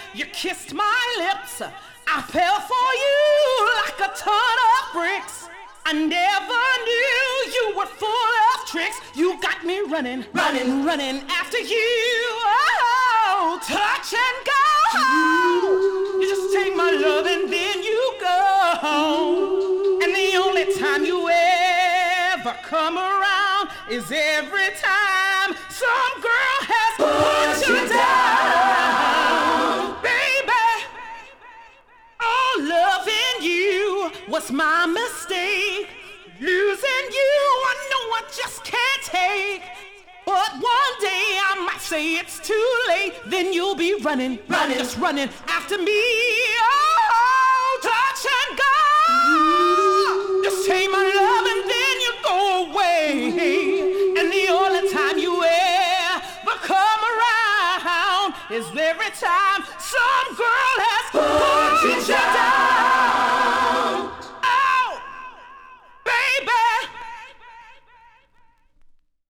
you kissed my lips. I fell for you like a ton of bricks. I never knew you were full of tricks. You got me running, running, running after you. Oh, touch and go. You just take my love and then you go. And the only time you ever come around is every time some girl has put you down. Baby, all loving you was my mistake. Losing you, I know I just can't take. But one day I might say it's too late. Then you'll be running, running, just running after me. Oh, touch and go. Just take my love and then you go away. And the only time you ever come around is every time